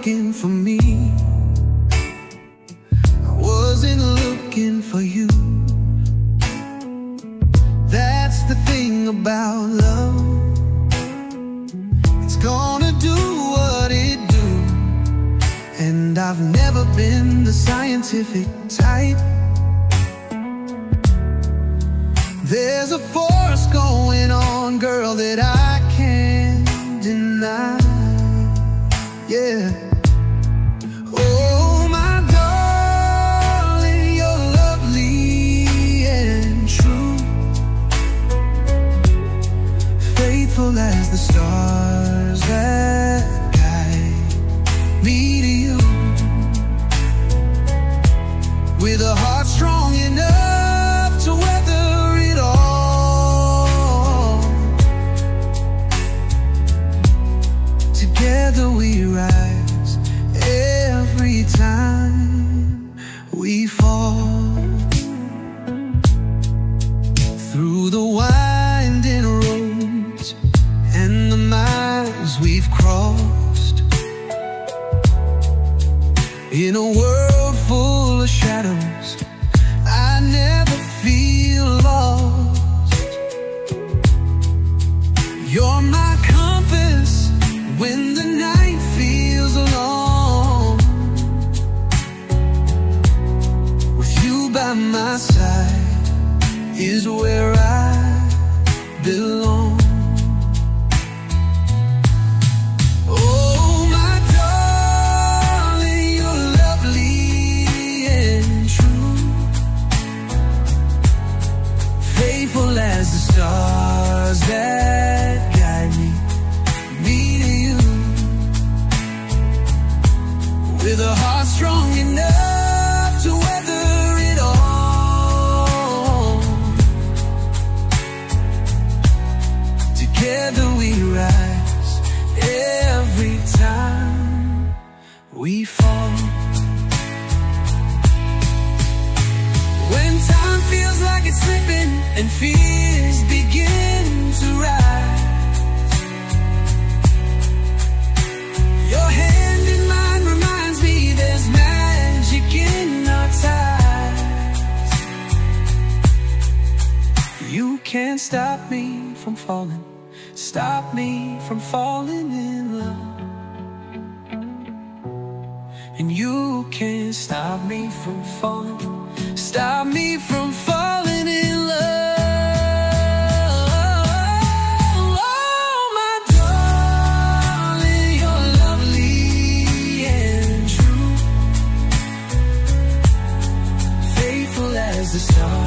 looking for me, I wasn't looking for you. That's the thing about love, it's gonna do what it do. And I've never been the scientific type. There's a force going on, girl, that I can't deny. Yeah. Oh, my darling, you're lovely and true, faithful as the stars that guide me to you, with a heart strong enough to weather it all. Together we rise every time we fall, through the winding roads and the miles we've crossed, in a world full of shadows, I never feel lost. You're my compass when the night feels long. With you by my side is where I belong. Oh, my darling, you're lovely and true, faithful as the stars that guide me to you, with a heart strong enough to weather it all. Together we rise every time we fall. When time feels like it's slipping and fears begin to rise, your hand in mine reminds me there's magic in our ties. You can't stop me from falling, stop me from falling in love. And you can't stop me from falling, stop me from falling in love. Oh, my darling, you're lovely and true, faithful as the stars